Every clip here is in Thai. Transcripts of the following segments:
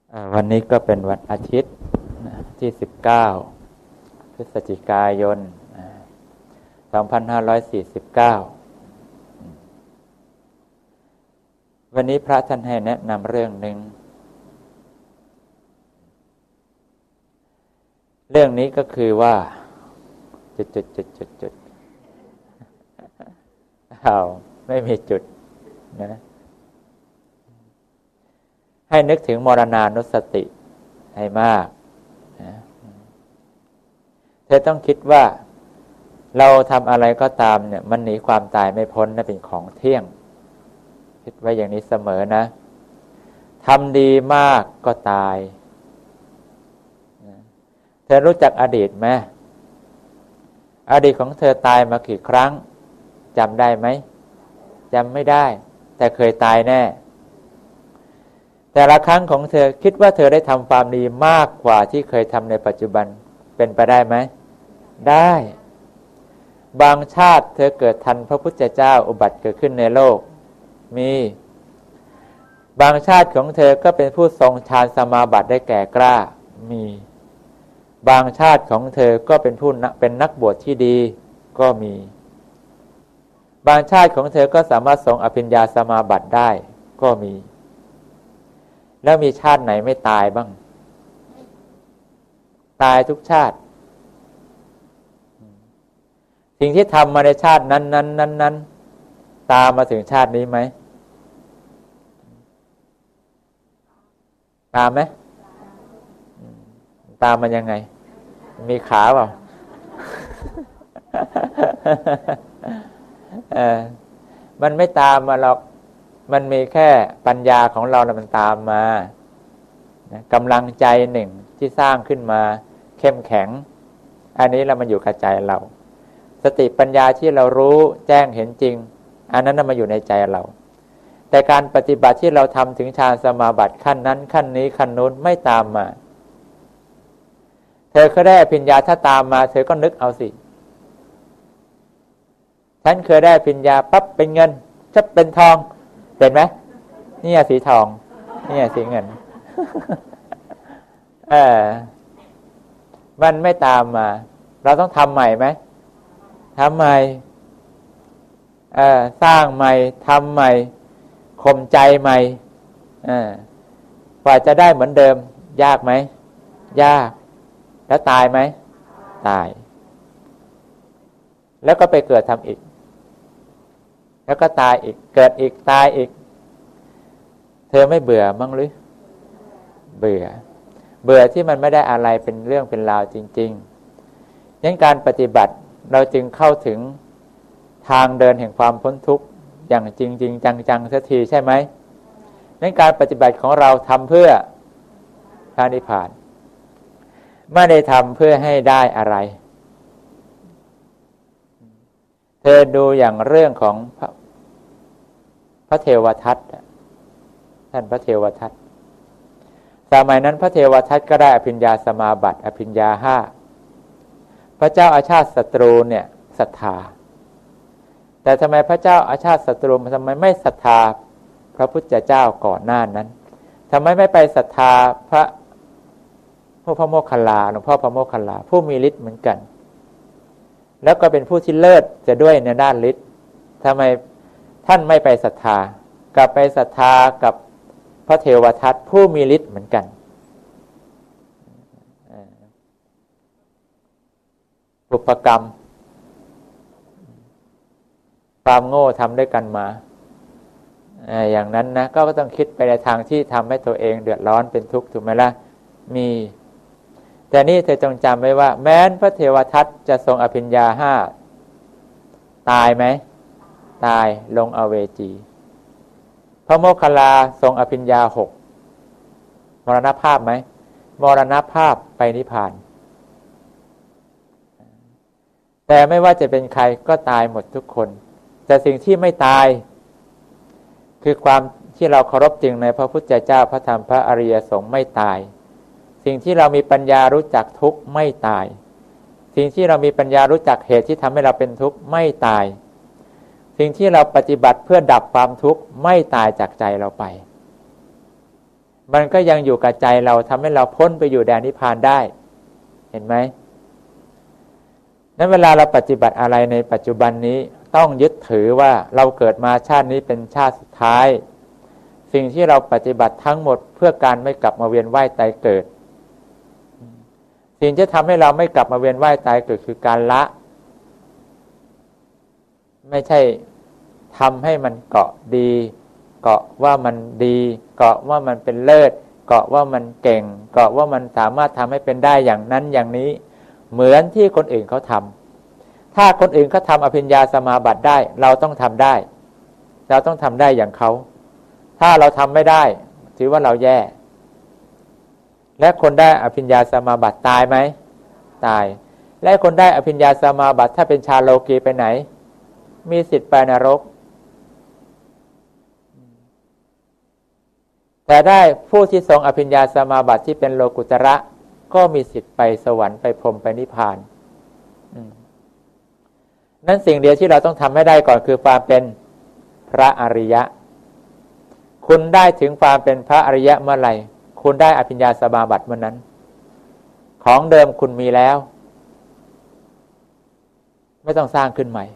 วันนี้ก็เป็นวันอาทิตย์ที่19พฤศจิกายน2549วันนี้พระท่านให้แนะนำเรื่องหนึ่งเรื่องนี้ก็คือว่าจุดไม่มีจุดนะให้นึกถึงมรณานุสติให้มากนะเธอต้องคิดว่าเราทำอะไรก็ตามเนี่ยมันหนีความตายไม่พ้นนะเป็นของเที่ยงคิดไว้อย่างนี้เสมอนะทำดีมากก็ตายเธอรู้จักอดีตไหมอดีตของเธอตายมากี่ครั้งจำได้ไหมจำไม่ได้แต่เคยตายแน่แต่ละครั้งของเธอคิดว่าเธอได้ทำความดีมากกว่าที่เคยทำในปัจจุบันเป็นไปได้ไหมได้บางชาติเธอเกิดทันพระพุทธเจ้าอุบัติเกิดขึ้นในโลกมีบางชาติของเธอก็เป็นผู้ทรงฌานสมาบัติได้แก่กล้ามีบางชาติของเธอก็เป็นนักบวชที่ดีก็มีบางชาติของเธอก็สามารถทรงอภิญญาสมาบัติได้ก็มีแล้วมีชาติไหนไม่ตายบ้างตายทุกชาติสิ่งที่ทำมาในชาตินั้นตามมาถึงชาตินี้ไหมตามไหมตามมันยังไงมีขาเปล่า มันไม่ตามมาหรอกมันมีแค่ปัญญาของเรามันตามมานะกำลังใจหนึ่งที่สร้างขึ้นมาเข้มแข็งอันนี้เรามันอยู่กับใจเราสติปัญญาที่เรารู้แจ้งเห็นจริงอันนั้นมันอยู่ในใจเราแต่การปฏิบัติที่เราทำถึงฌานสมาบัติขั้นนั้นขั้นนี้ขั้นนู้นไม่ตามมาเธอเคยได้อภิญญาถ้าตามมาเธอก็นึกเอาสิฉันเคยได้อภิญญาปั๊บเป็นเงินจะเป็นทองเป็นไหมนี่สีทองนี่สีเงินมันไม่ตามมาเราต้องทำใหม่ไหมทำใหม่สร้างใหม่ทำใหม่ข่มใจใหม่กว่าจะได้เหมือนเดิมยากไหมยากแล้วตายไหมตายแล้วก็ไปเกิดทำอีกแล้วก็ตายอีกเกิดอีกตายอีกเธอไม่เบื่อมั้งหรือเบื่อที่มันไม่ได้อะไรเป็นเรื่องเป็นราวจริงๆงั้นการปฏิบัติเราจึงเข้าถึงทางเดินแห่งความพ้นทุกข์อย่างจริงๆจังๆสักทีใช่ไหมงั้นการปฏิบัติของเราทำเพื่อพระนิพพานไม่ได้ทำเพื่อให้ได้อะไรเธอดูอย่างเรื่องของพระเทวทัตท่านพระเทวทัตสมัยนั้นพระเทวทัตก็ได้อภิญญาสมาบัติอภิญญา5พระเจ้าอาชาติศัตรูเนี่ยศรัทธาแต่ทำไมพระเจ้าอาชาติศัตรูทำไมไม่ศรัทธาพระพุทธเจ้าก่อนหน้านั้นทำไมไม่ไปศรัทธาพระโมคคัลลาหลวงพ่อพระโมคคัลลาผู้มีฤทธิ์เหมือนกันแล้วก็เป็นผู้ที่เลิศจะด้วยในด้านฤทธิ์ทำไมท่านไม่ไปศรัทธากลับไปศรัทธากับพระเทวทัตผู้มีฤทธิ์เหมือนกันบุพกรรมความโง่ทำด้วยกันมาอย่างนั้นนะก็ต้องคิดไปในทางที่ทำให้ตัวเองเดือดร้อนเป็นทุกข์ถูกไหมล่ะมีแต่นี่เธอจงจำไว้ว่าแม้นพระเทวทัตจะทรงอภิญญา5ตายไหมตายลงอเวจีพระโมคคัลลาทรงอภิญญา6มรณภาพไหมมรณภาพไปนิพพานแต่ไม่ว่าจะเป็นใครก็ตายหมดทุกคนแต่สิ่งที่ไม่ตายคือความที่เราเคารพจริงในพระพุทธเจ้าพระธรรมพระอริยสงฆ์ไม่ตายสิ่งที่เรามีปัญญารู้จักทุกข์ไม่ตายสิ่งที่เรามีปัญญารู้จักเหตุที่ทำให้เราเป็นทุกข์ไม่ตายสิ่งที่เราปฏิบัติเพื่อดับความทุกข์ไม่ตายจากใจเราไปมันก็ยังอยู่กับใจเราทำให้เราพ้นไปอยู่แดนนิพพานได้เห็นไหมนั้นเวลาเราปฏิบัติอะไรในปัจจุบันนี้ต้องยึดถือว่าเราเกิดมาชาตินี้เป็นชาติสุดท้ายสิ่งที่เราปฏิบัติทั้งหมดเพื่อการไม่กลับมาเวียนว่ายตายเกิดสิ่งที่ทำให้เราไม่กลับมาเวียนว่ายตายเกิดคือการละไม่ใช่ทำให้มันเกาะดีเกาะว่ามันดีเกาะว่ามันเป็นเลิศเกาะว่ามันเก่งเกาะว่ามันสามารถทำให้เป็นได้อย่างนั้นอย่างนี้เหมือนที่คนอื่นเขาทำถ้าคนอื่นเขาทำอภิญญาสมาบัติได้เราต้องทำได้เราต้องทำได้อย่างเขาถ้าเราทำไม่ได้ถือว่าเราแย่และคนได้อภิญญาสมาบัติตายไหมตายและคนได้อภิญญาสมาบัติถ้าเป็นชาโลกีไปไหนมีสิทธิ์ไปนรกแต่ได้ผู้ที่ทรงอภิญญาสมาบัติที่เป็นโลกุตระก็มีสิทธิ์ไปสวรรค์ไปพรหมไปนิพพานนั้นสิ่งเดียวที่เราต้องทำให้ได้ก่อนคือความเป็นพระอริยะคุณได้ถึงความเป็นพระอริยะเมื่อไหร่คุณได้อภิญญาสมาบัติเมื่อนั้นของเดิมคุณมีแล้วไม่ต้องสร้างขึ้นใหม่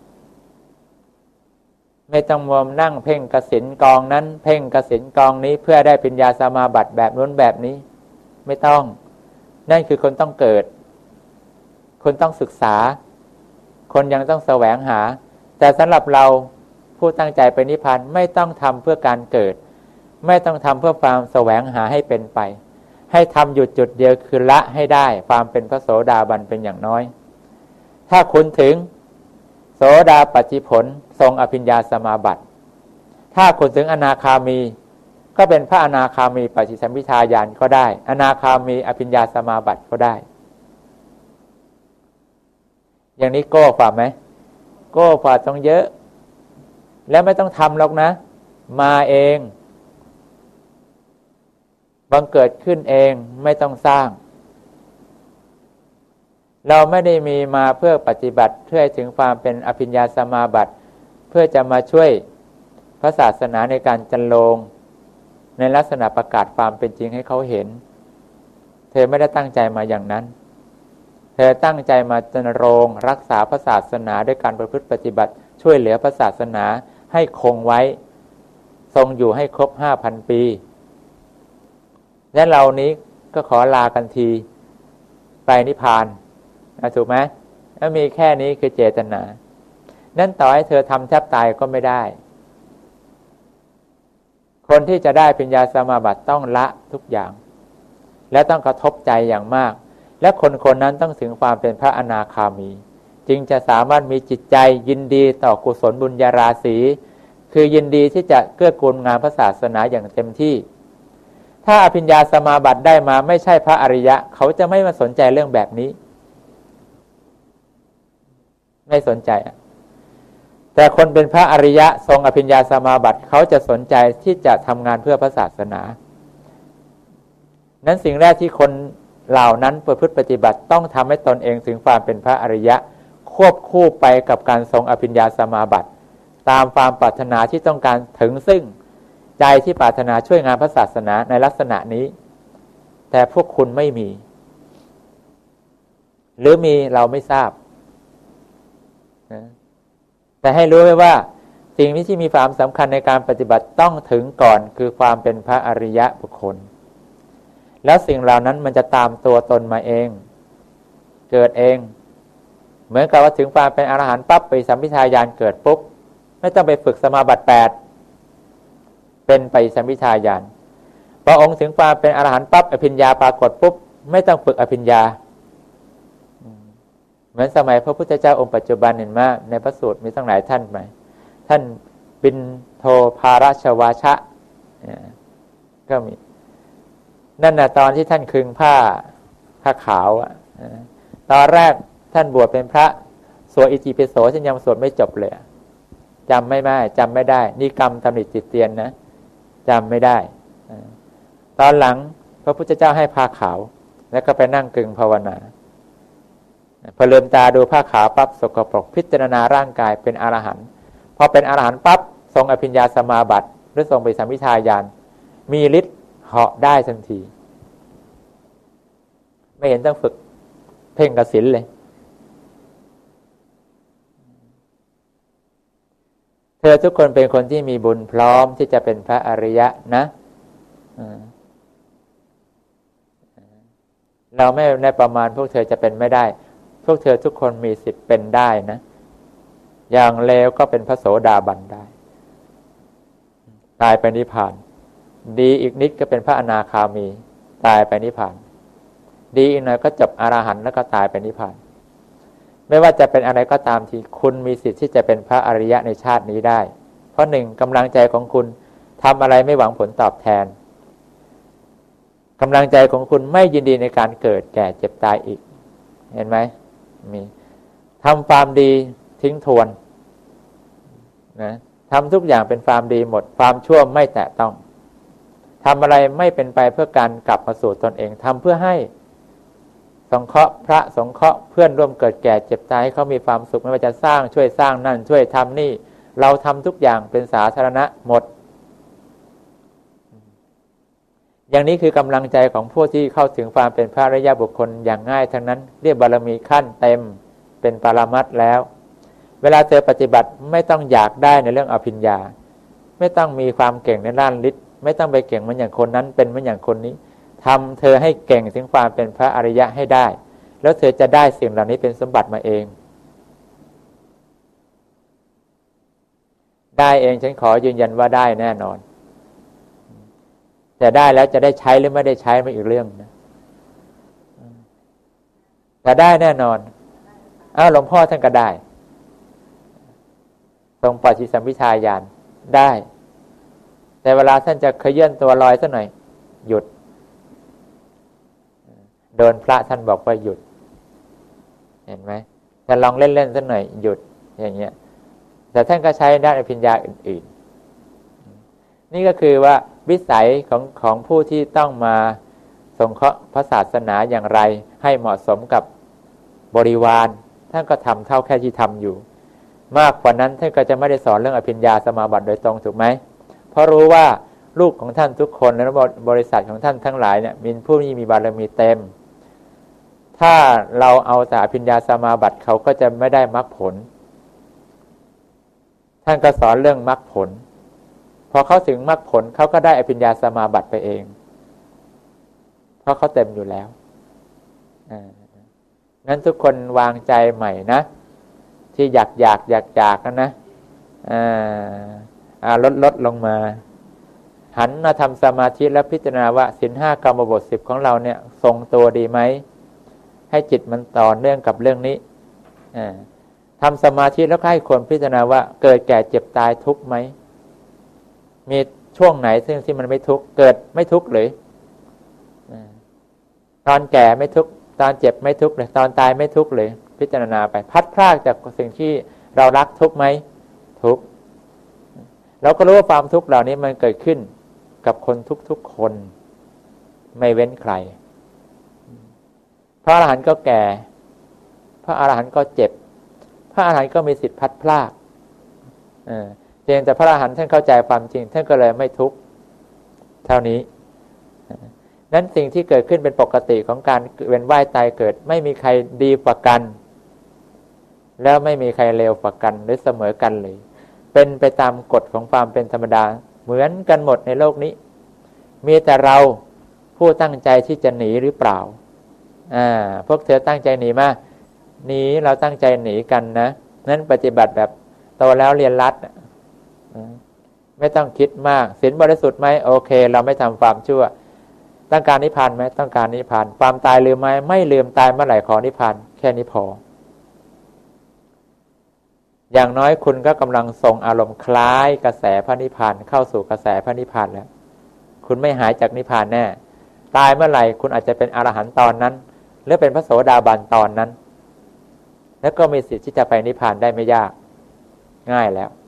ไม่ต้องมัวนั่งเพ่งกสิณกองนั้นเพ่งกสิณกองนี้เพื่อได้ปัญญาสมาบัติแบบนู้นแบบนี้ไม่ต้องนั่นคือคนต้องเกิดคนต้องศึกษาคนยังต้องแสวงหาแต่สำหรับเราผู้ตั้งใจไปนิพพานไม่ต้องทำเพื่อการเกิดไม่ต้องทำเพื่อความแสวงหาให้เป็นไปให้ทำหยุดจุดเดียวคือละให้ได้ความเป็นพระโสดาบันเป็นอย่างน้อยถ้าคุณถึงโสดาปัจฉิผลทรงอภิญญาสมาบัติถ้าคุณถึงอนาคามีก็เป็นพระอนาคามีปัจฉิสัมภิทาญาณก็ได้อนาคามีอภิญญาสมาบัติก็ได้อย่างนี้โก้ฝ่าไหมโก้ฝ่าต้องเยอะแล้วไม่ต้องทำหรอกนะมาเองบังเกิดขึ้นเองไม่ต้องสร้างเราไม่ได้มีมาเพื่อปฏิบัติเพื่อถึงความเป็นอภิญญาสมาบัติเพื่อจะมาช่วยพระศาสนาในการจันโลงในลักษณะประกาศความเป็นจริงให้เขาเห็นเธอไม่ได้ตั้งใจมาอย่างนั้นเธอตั้งใจมาจันโรงรักษาพระศาสนาด้วยการประพฤติปฏิบัติช่วยเหลือพระศาสนาให้คงไว้ทรงอยู่ให้ครบ 5,000 ปีและเรานี้ก็ขอลากันทีไปนิพพานถูกไหมแล้วมีแค่นี้คือเจตนานั่นต่อให้เธอทำแทบตายก็ไม่ได้คนที่จะได้ปัญญาสมาบัติต้องละทุกอย่างและต้องกระทบใจอย่างมากและคนนั้นต้องถึงความเป็นพระอนาคามีจึงจะสามารถมีจิตใจยินดีต่อกุศลบุญญาราศีคือยินดีที่จะเกื้อกูลงานพระศาสนาอย่างเต็มที่ถ้าอภิญญาสมาบัติได้มาไม่ใช่พระอริยะเขาจะไม่มาสนใจเรื่องแบบนี้ไม่สนใจแต่คนเป็นพระอริยะทรงอภิญญาสมาบัติเขาจะสนใจที่จะทำงานเพื่อพระศาสนานั้นสิ่งแรกที่คนเหล่านั้นประพฤติปฏิบัติต้องทำให้ตนเองถึงความเป็นพระอริยะควบคู่ไปกับการทรงอภิญญาสมาบัติตามความปรารถนาที่ต้องการถึงซึ่งใจที่ปรารถนาช่วยงานพระศาสนาในลักษณะนี้แต่พวกคุณไม่มีหรือมีเราไม่ทราบแต่ให้รู้ไว้ว่าสิ่งที่มีความสำคัญในการปฏิบัติต้องถึงก่อนคือความเป็นพระอริยะบุคคลแล้วสิ่งเหล่านั้นมันจะตามตัวตนมาเองเกิดเองเหมือนกับว่าถึงความเป็นอรหันต์ปั๊บไปสัมภิทาญาณเกิดปุ๊บไม่ต้องไปฝึกสมาบัติ8เป็นไปสัมภิทาญาณพระองค์ถึงความเป็นอรหันต์ปั๊บอภิญญาปรากฏปุ๊บไม่ต้องฝึกอภิญญาเหมือนสมัยพระพุทธเจ้าองค์ปัจจุบันเห็นไหมในพระสูตรมีตั้งหลายท่านไหมท่านปินโทภาราชวาชะก็มีนั่นน่ะตอนที่ท่านคลึงผ้าขาวตอนแรกท่านบวชเป็นพระสวดอิติปิโสฉันยังสวดไม่จบเลยจำไม่ได้นี่กรรมตำหนิติเตียนนะจำไม่ได้ตอนหลังพระพุทธเจ้าให้ผ้าขาวแล้วก็ไปนั่งกึ่งภาวนาพอลืมตาดูผ้าขาวปั๊บสกปรกพิจารณาร่างกายเป็นอรหันต์พอเป็นอรหันต์ปั๊บทรงอภิญญาสมาบัติหรือทรงไปสัมภิทาญาณมีฤทธิ์เหาะได้ทันทีไม่เห็นต้องฝึกเพ่งกสิณเลยเธอทุกคนเป็นคนที่มีบุญพร้อมที่จะเป็นพระอริยะนะเราไม่ในประมาณพวกเธอจะเป็นไม่ได้พวกเธอทุกคนมีสิทธิ์เป็นได้นะอย่างเลวก็เป็นพระโสดาบันได้ตายไปนิพพานดีอีกนิดก็เป็นพระอนาคามีตายไปนิพพานดีอีกหน่อยก็จบอรหันต์แล้วก็ตายไปนิพพานไม่ว่าจะเป็นอะไรก็ตามที่คุณมีสิทธิ์ที่จะเป็นพระอริยะในชาตินี้ได้เพราะหนึ่งกำลังใจของคุณทำอะไรไม่หวังผลตอบแทนกำลังใจของคุณไม่ยินดีในการเกิดแก่เจ็บตายอีกเห็นไหมมีทำความดีทิ้งทวนนะทำทุกอย่างเป็นความดีหมดความชั่วไม่แตะต้องทำอะไรไม่เป็นไปเพื่อการกลับมาสู่ตนเองทำเพื่อให้สงเคราะห์พระสงเคราะห์เพื่อนร่วมเกิดแก่เจ็บตายให้เขามีความสุขไม่ว่าจะสร้างช่วยสร้างนั่นช่วยทำนี่เราทำทุกอย่างเป็นสาธารณะหมดอย่างนี้คือกำลังใจของผู้ที่เข้าถึงความเป็นพระอริยบุคคลอย่างง่ายทั้งนั้นเรียกบารมีขั้นเต็มเป็นปรมัตถ์แล้วเวลาเธอปฏิบัติไม่ต้องอยากได้ในเรื่องอภิญญาไม่ต้องมีความเก่งในด้านฤทธิ์ไม่ต้องไปเก่งเหมือนอย่างคนนั้นเป็นเหมือนอย่างคนนี้ทำเธอให้เก่งถึงความเป็นพระอริยะให้ได้แล้วเธอจะได้สิ่งเหล่านี้เป็นสมบัติมาเองได้เองฉันขอยืนยันว่าได้แน่นอนแต่ได้แล้วจะได้ใช้หรือไม่ได้ใช้ไม่อีกเรื่องนะแต่ได้แน่นอนหลวงพ่อท่านก็ได้ทรงปัจฉิสัมภิทาญาณได้แต่เวลาท่านจะเขยื่นตัวลอยสักหน่อยหยุดโดนพระท่านบอกว่าหยุดเห็นไหมแต่ลองเล่นๆสักหน่อยหยุดอย่างเงี้ยแต่ท่านก็ใช้ด้านอภิญญาอื่นๆนี่ก็คือว่าวิสัยของผู้ที่ต้องมาสงเคราะห์พระศาสนาอย่างไรให้เหมาะสมกับบริวารท่านก็ทำเท่าแค่ที่ทำอยู่มากกว่านั้นท่านก็จะไม่ได้สอนเรื่องอภิญญาสมาบัติโดยตรงถูกไหมเพราะรู้ว่าลูกของท่านทุกคนและบริษัทของท่านทั้งหลายเนี่ยมีผู้ที่มีบารมีเต็มถ้าเราเอาแต่อภิญญาสมาบัติเขาก็จะไม่ได้มรรคผลท่านก็สอนเรื่องมรรคผลพอเขาถึงมรรคผลเขาก็ได้อภิญญาสมาบัติไปเองเพราะเขาเต็มอยู่แล้วงั้นทุกคนวางใจใหม่นะที่อยากนะลดลงมาหันมาทำสมาธิและพิจารณาว่าศีล 5 กรรมบท 10ของเราเนี่ยทรงตัวดีไหมให้จิตมันต่อเนื่องกับเรื่องนี้ทำสมาธิแล้วให้คนพิจารณาว่าเกิดแก่เจ็บตายทุกข์ไหมมีช่วงไหนซึ่งที่มันไม่ทุกข์เกิดไม่ทุกข์หรือตอนแก่ไม่ทุกข์ตอนเจ็บไม่ทุกข์เลยตอนตายไม่ทุกข์เลยพิจารณาไปพัดพรากจากสิ่งที่เรารักทุกข์ไหมทุกข์เราก็รู้ว่าความทุกข์เหล่านี้มันเกิดขึ้นกับคนทุกๆคนไม่เว้นใครพระอรหันต์ก็แก่พระอรหันต์ก็เจ็บพระอรหันต์ก็มีสิทธิ์พัดพรากเพียงแต่พระอรหันต์ท่านเข้าใจความจริงท่านก็เลยไม่ทุกข์เท่านี้นั้นสิ่งที่เกิดขึ้นเป็นปกติของการเวียนว่ายตายเกิดไม่มีใครดีกว่ากันแล้วไม่มีใครเลวกว่ากันหรือเสมอกันเลยเป็นไปตามกฎของความเป็นธรรมดาเหมือนกันหมดในโลกนี้มีแต่เราผู้ตั้งใจที่จะหนีหรือเปล่าพวกเธอตั้งใจหนีมาหนีเราตั้งใจหนีกันนะนั้นปฏิบัติแบบโตแล้วเรียนรัดไม่ต้องคิดมากศีลบริสุทธิ์ไหมโอเคเราไม่ทำความชั่วต้องการนิพพานไหมต้องการนิพพานความตายลืมไหมไม่ลืมตายเมื่อไหร่ขอนิพพานแค่นี้พออย่างน้อยคุณก็กำลังส่งอารมณ์คล้ายกระแสพระนิพพานเข้าสู่กระแสพระนิพพานแล้วคุณไม่หายจากนิพพานแน่ตายเมื่อไหร่คุณอาจจะเป็นอรหันต์ตอนนั้นหรือเป็นพระโสดาบันตอนนั้นแล้วก็มีสิทธิ์ที่จะไปนิพพานได้ไม่ยากง่ายแล้ว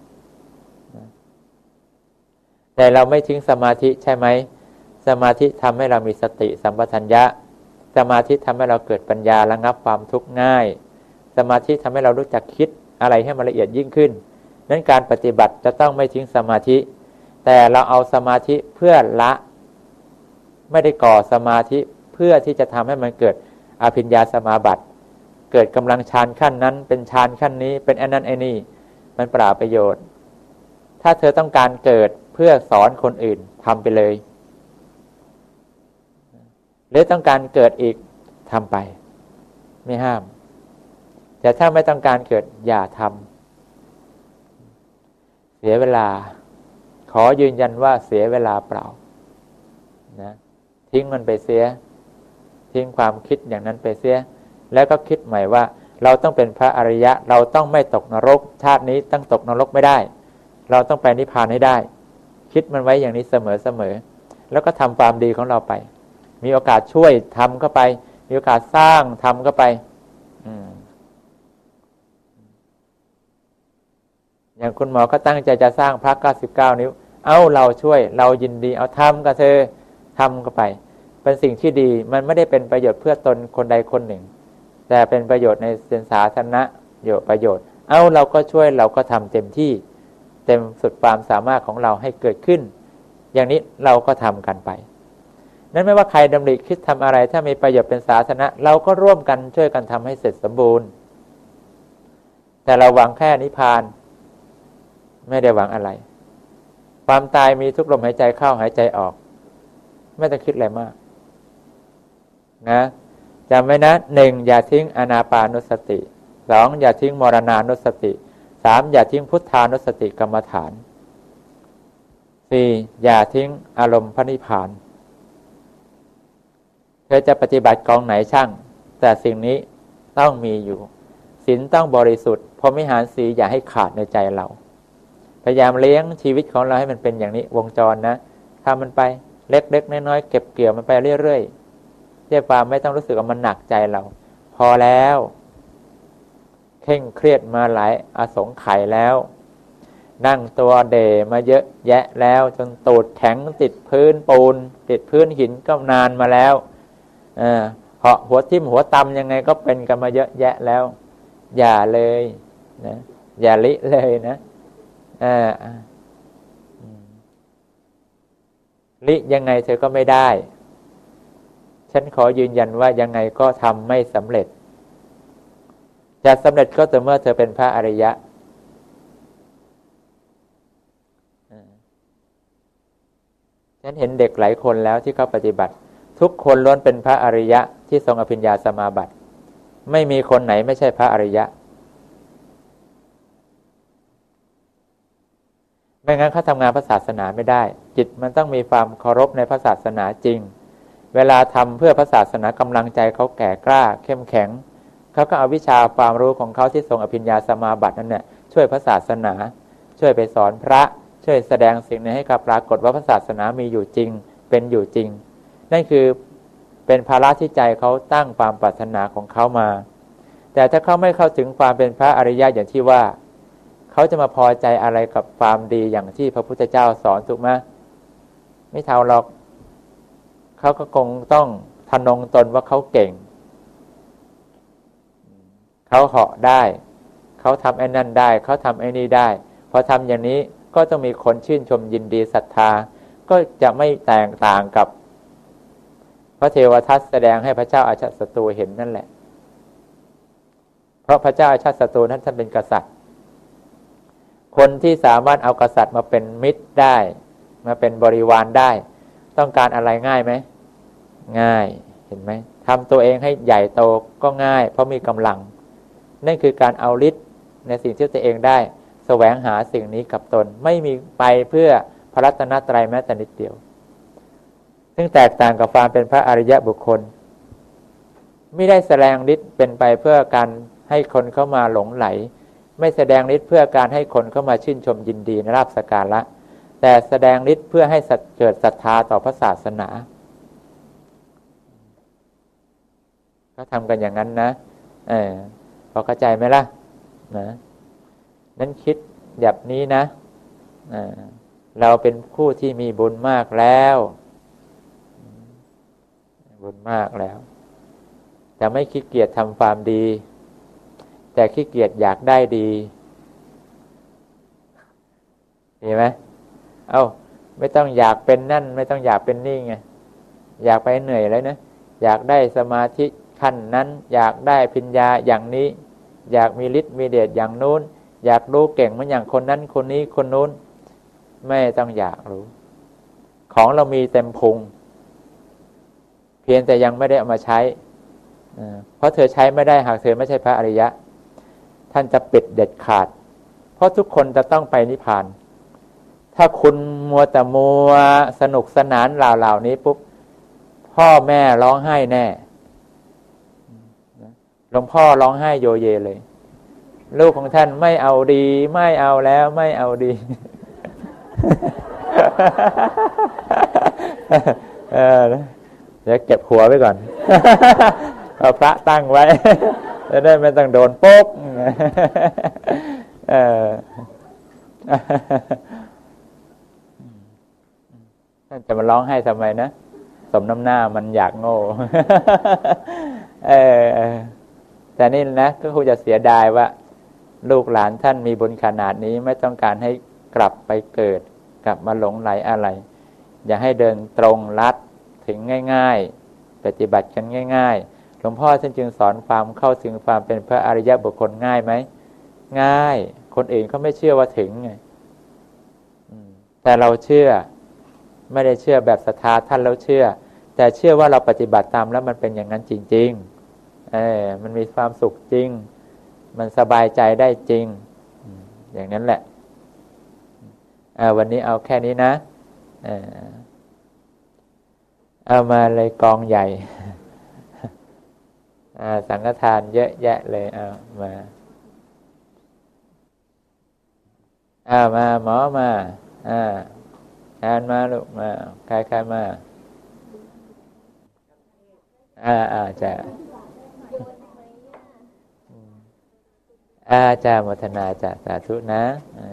แต่เราไม่ทิ้งสมาธิใช่ไหมสมาธิทำให้เรามีสติสัมปชัญญะสมาธิทำให้เราเกิดปัญญาระงับความทุกข์ง่ายสมาธิทำให้เรารู้จักคิดอะไรให้มันละเอียดยิ่งขึ้นนั้นการปฏิบัติจะต้องไม่ทิ้งสมาธิแต่เราเอาสมาธิเพื่อละไม่ได้ก่อสมาธิเพื่อที่จะทำให้มันเกิดอภิญญาสมาบัติเกิดกำลังฌานขั้นนั้นเป็นฌานขั้นนี้เป็นอันนั้นไอ้นี่มันเปล่าประโยชน์ถ้าเธอต้องการเกิดเพื่อสอนคนอื่นทำไปเลยหรือต้องการเกิดอีกทำไปไม่ห้ามแต่ถ้าไม่ต้องการเกิดอย่าทำเสียเวลาขอยืนยันว่าเสียเวลาเปล่านะทิ้งมันไปเสียทิ้งความคิดอย่างนั้นไปเสียแล้วก็คิดใหม่ว่าเราต้องเป็นพระอริยะเราต้องไม่ตกนรกชาตินี้ต้องตกนรกไม่ได้เราต้องไปนิพพานให้ได้คิดมันไว้อย่างนี้เสมอแล้วก็ทำความดีของเราไปมีโอกาสช่วยทำเข้าไปมีโอกาสสร้างทำเข้าไปอย่างคุณหมอก็ตั้งใจจะสร้างพระ99 นิ้วเอาเราช่วยเรายินดีเอาทำกับเธอทำเข้าไปเป็นสิ่งที่ดีมันไม่ได้เป็นประโยชน์เพื่อตนคนใดคนหนึ่งแต่เป็นประโยชน์ในสาธารณประโยชน์เอาเราก็ช่วยเราก็ทำเต็มที่เต็มสุดความสามารถของเราให้เกิดขึ้นอย่างนี้เราก็ทำกันไปนั้นไม่ว่าใครดำริคิดทำอะไรถ้ามีประโยชน์เป็นสาธารณะเราก็ร่วมกันช่วยกันทำให้เสร็จสมบูรณ์แต่เราหวังแค่นิพพานไม่ได้หวังอะไรความตายมีทุกลมหายใจเข้าหายใจออกไม่ต้องคิดอะไรมากนะจำไว้นะ 1. อย่าทิ้งอานาปานุสติ 2. อย่าทิ้งมรณานุสติ 3. อย่าทิ้งพุทธานุสติกรรมฐาน 4. อย่าทิ้งอารมณ์พระนิพพานเธอจะปฏิบัติกองไหนช่างแต่สิ่งนี้ต้องมีอยู่ศีลต้องบริสุทธิ์พรหมิหารสีอย่าให้ขาดในใจเราพยายามเลี้ยงชีวิตของเราให้มันเป็นอย่างนี้วงจรนะทำมันไปเล็กๆน้อยๆเก็บเกี่ยวมันไปเรื่อยๆเรียกว่าไม่ต้องรู้สึกว่ามันหนักใจเราพอแล้วเคร่งเครียดมาหลายอสงไขยแล้วนั่งตัวเดมาเยอะแยะแล้วจนตูดแข็งติดพื้นปูนติดพื้นหินก็นานมาแล้วเหาะหัวทิ่มหัวตำยังไงก็เป็นกันมาเยอะแยะแล้วอย่าเลยนะอย่าลิเลยนะลิยังไงเธอก็ไม่ได้ฉันขอยืนยันว่ายังไงก็ทำไม่สำเร็จจะสำเร็จก็ต่อเมื่อเธอเป็นพระอริยะฉันเห็นเด็กหลายคนแล้วที่เขาปฏิบัติทุกคนล้วนเป็นพระอริยะที่ทรงอภิญญาสมาบัติไม่มีคนไหนไม่ใช่พระอริยะไม่งั้นเขาทำงานพระศาสนาไม่ได้จิตมันต้องมีความเคารพในพระศาสนาจริงเวลาทำเพื่อพระศาสนากำลังใจเขาแก่กล้าเข้มแข็งเขาก็เอาวิชาความรู้ของเขาที่ทรงอภิญญาสมาบัตินั้นเนี่ยช่วยพระศาสนาช่วยไปสอนพระช่วยแสดงสิ่งนี้ให้กับปรากฏว่าพระศาสนามีอยู่จริงเป็นอยู่จริงนั่นคือเป็นภาระที่ใจเขาตั้งความปรารถนาของเขามาแต่ถ้าเขาไม่เข้าถึงความเป็นพระอริยะอย่างที่ว่าเขาจะมาพอใจอะไรกับความดีอย่างที่พระพุทธเจ้าสอนถูกไหมไม่เท่าหรอกเขาก็คงต้องทะนงตนว่าเขาเก่งเขาเหาะได้เขาทำไอ้นั่นได้เขาทำไอ้นี่ได้พอทำอย่างนี้ก็ต้องมีคนชื่นชมยินดีศรัทธาก็จะไม่แตกต่างกับพระเทวทัตแสดงให้พระเจ้าอาชาติศัตรูเห็นนั่นแหละเพราะพระเจ้าอาชาติศัตรูนั้นท่านเป็นกษัตริย์คนที่สามารถเอากษัตริย์มาเป็นมิตรได้มาเป็นบริวารได้ต้องการอะไรง่ายไหมง่ายเห็นไหมทำตัวเองให้ใหญ่โตก็ง่ายเพราะมีกำลังนั่นคือการเอาฤทธิ์ในสิ่งที่ตัวเองได้แสวงหาสิ่งนี้กับตนไม่มีไปเพื่อพระรัตนตรัยแม้แต่นิดเดียวซึ่งแตกต่างกับความเป็นพระอริยบุคคลไม่ได้แสดงฤทธิ์เป็นไปเพื่อการให้คนเข้ามาหลงไหลไม่แสดงฤทธิ์เพื่อการให้คนเข้ามาชื่นชมยินดีในลาภสักการะแต่แสดงฤทธิ์เพื่อให้เกิดศรัทธาต่อพระศาสนาก็ทำกันอย่างนั้นนะพอเข้าใจไหมล่ะนะนั้นคิดแบบนี้นะเราเป็นผู้ที่มีบุญมากแล้วบุญมากแล้วจะไม่ขี้เกียจทำความดีแต่ขี้เกียจอยากได้ดีเห็นไหมไม่ต้องอยากเป็นนั่นไม่ต้องอยากเป็นนี่ไงอยากไปเหนื่อยเลยนะอยากได้สมาธิขั้นนั้นอยากได้ปัญญาอย่างนี้อยากมีฤทธิ์มีเดชอย่างนู้นอยากรู้เก่งเหมือนอย่างคนนั้นคนนี้คนนู้นไม่ต้องอยากรู้ของเรามีเต็มพุงเพียงแต่ยังไม่ได้เอามาใช้เพราะเธอใช้ไม่ได้หากเธอไม่ใช่พระอริยะท่านจะปิดเด็ดขาดเพราะทุกคนจะต้องไปนิพพานถ้าคุณมัวแต่มัวสนุกสนานเหล่านี้ปุ๊บพ่อแม่ร้องไห้แน่หลวงพ่อร้องไห้โยเยเลยลูกของท่านไม่เอาดีไม่เอาแล้วไม่เอาดีเดี๋ยวเก็บหัวไว้ก่อนเอาพระตั้งไว้จะได้ไม่ต้องโดนโป๊กท่านจะมาร้องไห้ทำไมนะสมน้ำหน้ามันอยากโง่แต่นี่นะก็คงจะเสียดายว่าลูกหลานท่านมีบุญขนาดนี้ไม่ต้องการให้กลับไปเกิดกลับมาหลงไหลอะไรอย่าให้เดินตรงลัดถึงง่ายๆปฏิบัติกันง่ายๆหลวงพ่อท่านจึงสอนความเข้าถึงความเป็นพระอริยบุคคลง่ายไหมง่ายคนอื่นเขาไม่เชื่อว่าถึงไงแต่เราเชื่อไม่ได้เชื่อแบบศรัทธาท่านเราเชื่อแต่เชื่อว่าเราปฏิบัติตามแล้วมันเป็นอย่างนั้นจริงๆมันมีความสุขจริงมันสบายใจได้จริงอย่างนั้นแหละวันนี้เอาแค่นี้นะเอามาเลยกองใหญ่สังฆทานเยอะแยะเลยเอามาหมอมาทานมาลูกมาใครมาจะจะโมทนาจะสาธุนะ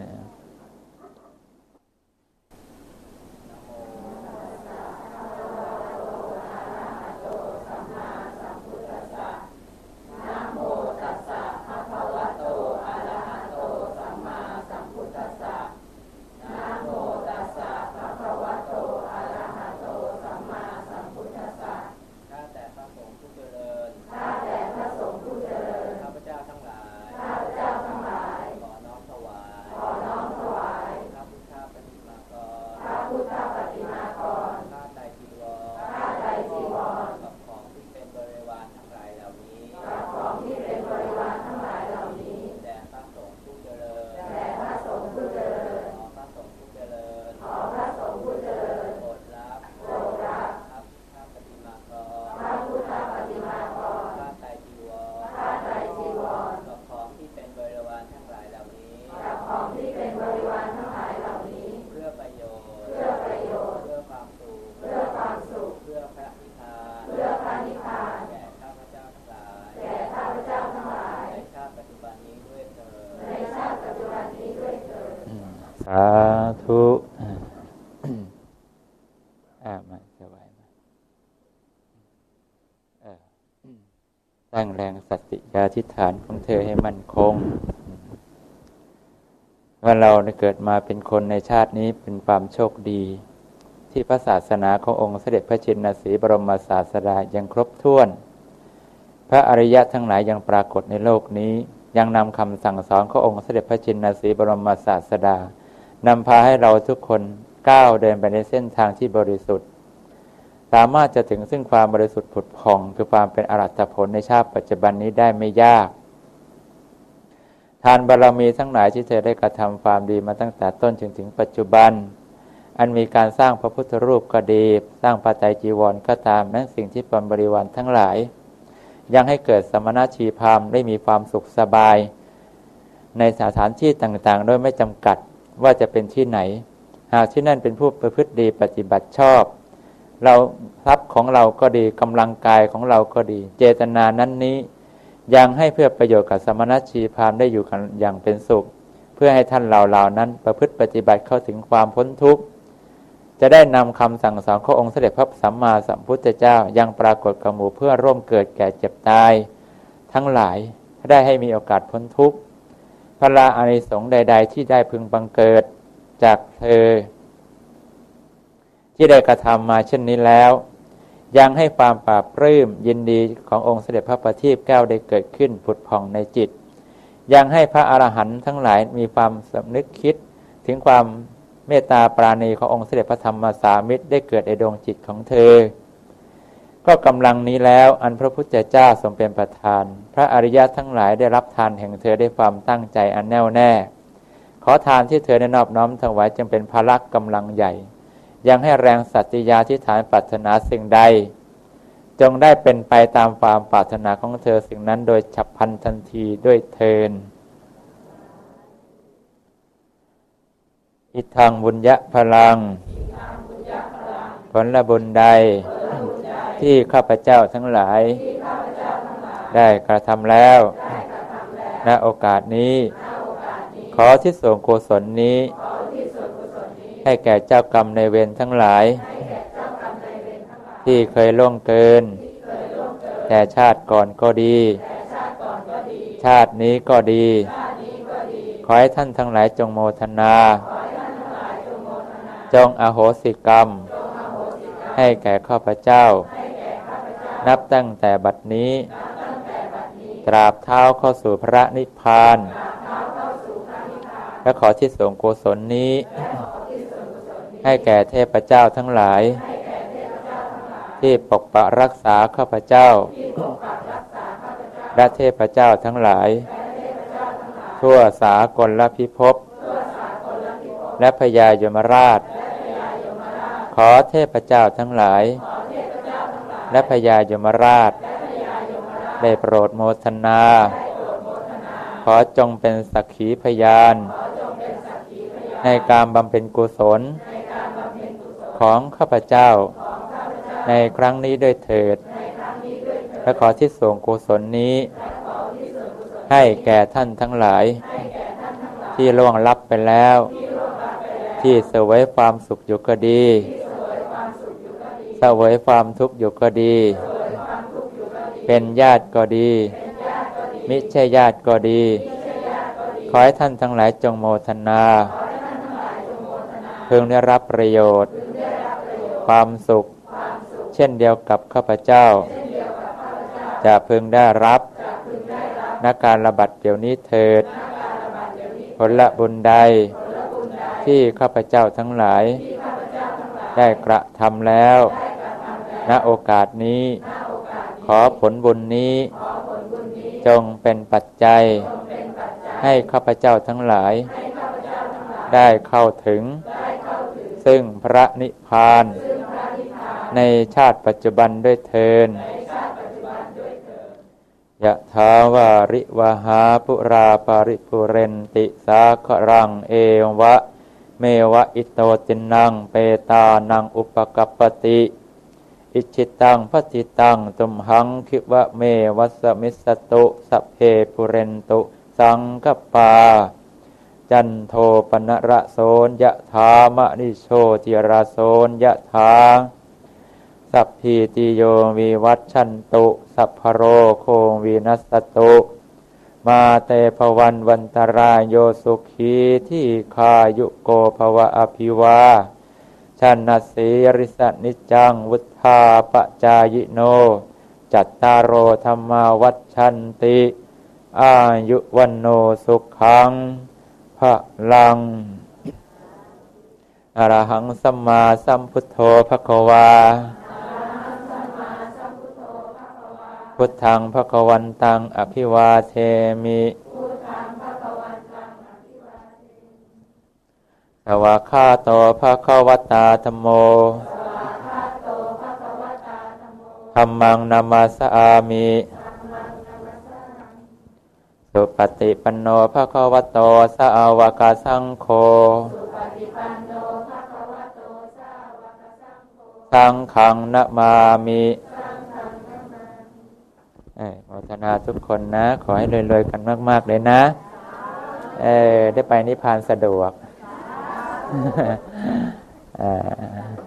สาธุมาสบายตั้งแรงสัตติยาธิฐานของเธอให้มั่นคงว่าเราเกิดมาเป็นคนในชาตินี้เป็นความโชคดีที่พระศาสนาขององค์เสด็จพระชินสีห์บรมศาสดายังครบถ้วนพระอริยะทั้งหลายยังปรากฏในโลกนี้ยังนำคำสั่งสอนขององค์เสด็จพระชินสีห์บรมศาสดานำพาให้เราทุกคนก้าวเดินไปในเส้นทางที่บริสุทธิ์สามารถจะถึงซึ่งความบริสุทธิ์ผุดผ่องคือความเป็นอรหัตผลในชาติปัจจุบันนี้ได้ไม่ยากทานบารมีทั้งหลายที่เธอได้กระทำความดีมาตั้งแต่ต้นจนถึงปัจจุบันอันมีการสร้างพระพุทธรูปก็ดีสร้างปัจจัยจีวรก็ตามแม้สิ่งที่เป็นบริวารทั้งหลายยังให้เกิดสมณชีพราหมณ์ได้มีความสุขสบายในสถานที่ต่างๆโดยไม่จำกัดว่าจะเป็นที่ไหนหากที่นั่นเป็นผู้ประพฤติดีปฏิบัติชอบเราทรัพย์ของเราก็ดีกำลังกายของเราก็ดีเจตนานั้นนี้ยังให้เพื่อประโยชน์กับสมณชีพราหมณ์ได้อยู่กันอย่างเป็นสุขเพื่อให้ท่านเหล่านั้นประพฤติปฏิบัติเข้าถึงความพ้นทุกข์จะได้นำคำสั่งสอนขององค์เสด็จพระสัมมาสัมพุทธเจ้ายังปรากฏกับหมู่เพื่อร่วมเกิดแก่เจ็บตายทั้งหลายได้ให้มีโอกาสพ้นทุกข์พระอานิสงส์ใดๆที่ได้พึงบังเกิดจากเธอที่ได้กระทำมาเช่นนี้แล้วยังให้ความปราบปลื้มยินดีขององค์เสด็จพระประทีปแก้วได้เกิดขึ้นผุดผ่องในจิตยังให้พระอรหันต์ทั้งหลายมีความสำนึกคิดถึงความเมตตาปราณีขององค์เสด็จพระธรรมสามิตรได้เกิดในดวงจิตของเธอก็กำลังนี้แล้วอันพระพุทธเจ้าทรงเป็นประธานพระอริยะทั้งหลายได้รับทานแห่งเธอด้วยความตั้งใจอันแน่วแน่ขอทานที่เธอได้นอบน้อมถวายจึงเป็นพละกำลังใหญ่ยังให้แรงสัตยาธิฐานปรารถนาสิ่งใดจงได้เป็นไปตามความปรารถนาของเธอสิ่งนั้นโดยฉับพลันทันทีด้วยเทินอิทังบุญญะพลังผลบุญใดที่ข้าพเจ้าทั้งหลายได้กระทำแล้วณโอกาสนี้ขอที่ส่งกุศลนี้ให้แก่เจ้ากรรมในายเวรทั้งหลายที่เคยล่วงเกินแต่ชาติก่อนก็ดีชาตินี้ก็ดีขอให้ท่านทั้งหลายจงโมทนาจงอโหสิกรรมให้แก่ข้าพเจ้านับตั้งแต่บัดนี้ตราบเท้าเข้าสู่พระนิพพานและขอที่ส่งกุศลนี้ให้แก่เทพเจ้าทั้งหลายที่ปกปักรักษาข้าพเจ้าและเทพเจ้าทั้งหลายทั่วสากลพิภพและพญายมราชขอเทพเจ้าทั้งหลายและพญายมราชได้โปรดโมทนาขอจงเป็นสักขีพยานในการบำเพ็ญกุศลของข้าพเจ้าในครั้งนี้ด้วยเถิดและขอที่ส่งกุศลนี้ให้แก่ท่านทั้งหลายที่ล่วงลับไปแล้วที่เสวยความสุขอยู่ก็ดีเสวยความทุกข์อยู่ก็ดีเป็นญาติก็ดีมิใช่ญาติก็ดีขอให้ท่านทั้งหลายจงโมทนาพึงได้รับประโยชน์ความสุขเช่นเดียวกับข้าพเจ้าจะพึงได้รับณการระบัดเดี๋ยวนี้เถิดผลบุญใดที่ข้าพเจ้าทั้งหลายได้กระทำแล้วณโอกาสนี้ขอผลบุญนี้จงเป็นปัจจัยให้ข้าพเจ้าทั้งหลายได้เข้าถึงซึ่งพระนิพพานในชาติปัจจุบันด้วยเทินยะถาวาริวหาปุราปาริปุเรนติสาครังเอวะเมวะอิโตตินังเปตานังอุปกัปปติอิจิตังภัจิตังตุมหังคิวะเมวัสมิสตุสัพเพปุเรนตุสังกปาจันโทปนระโสยะถามะนิโชติระโสยะถาสัพพิติโยวิวัชชันตุสัพพโรโควินัสตุมาเตภวันวันตรายโยสุขีที่คายุโกภวะอภิวาชันนสีริสนิจังวุธาปจายโนจัตตารโอธรรมาวัชชันติอายุวันโนสุขังพะลังอรหังสัมมาสัมพุทโธภควาพุทธังภควันตังอภิวาเทมิสวากขาโตภควตาธัมโมธัมมังนามัสสามิสุปฏิปันโนภควโตสาวกสังโฆสังฆังนะมามิโมทนาทุกคนนะขอให้รวยๆกันมากๆเลยนะได้ไปนิพพานสะดวก